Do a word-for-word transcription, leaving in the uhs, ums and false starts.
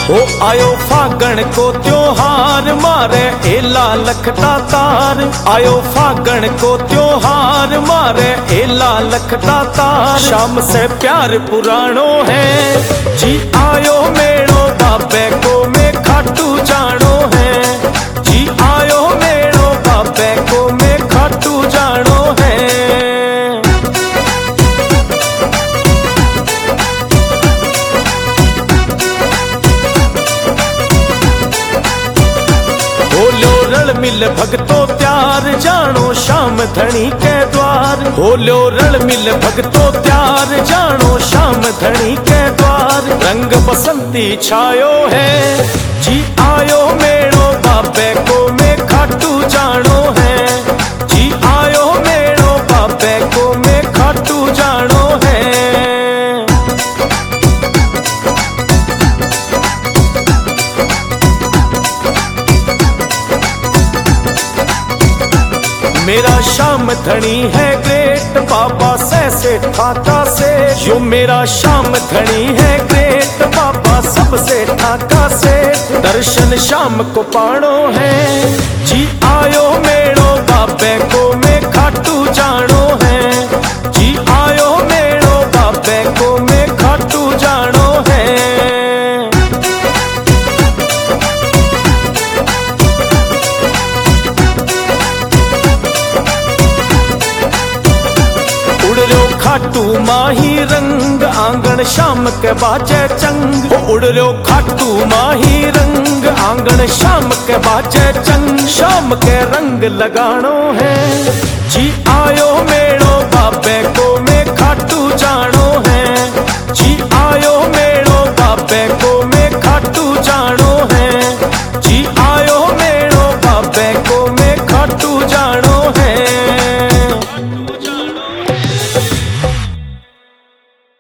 ओ आयो फागण को त्योहार मारे एला लखता तार। आयो फागण को त्योहार मारे एला लखता तार। शाम से प्यार पुराणो है जी आयो मेड़ो बाबे को मैं खाटू जानो है। जी आयो मेड़ो बाबे को मैं खाटू जानो है। होलो रण मिल भगतो त्यार जानो शाम धनी के द्वार। होलो रण मिल भगतो त्यार जानो शाम धनी के द्वार। रंग बसंती छायो है जी आयो मेड़ो बाबे को मैं खाटू जानो है। जी आयो मेड़ो बाबे को मैं खाटू जानो है। मेरा शाम धनी है ग्रेट बाबा से से ठाका से। यो मेरा शाम धनी है ग्रेट बाबा सबसे ठाका से। दर्शन शाम को पाणो है जी आयो मेड़ो बाबे को मैं खाटू जानो है। जी आयो मेड़ो बाबे को मैं खाटू जानो है। खाटू माही रंग आंगन शाम के बाजे चंग। उड़ लो खाटू माही रंग आंगन शाम के बाजे चंग। शाम के रंग लगानो है जी आयो मेड़ो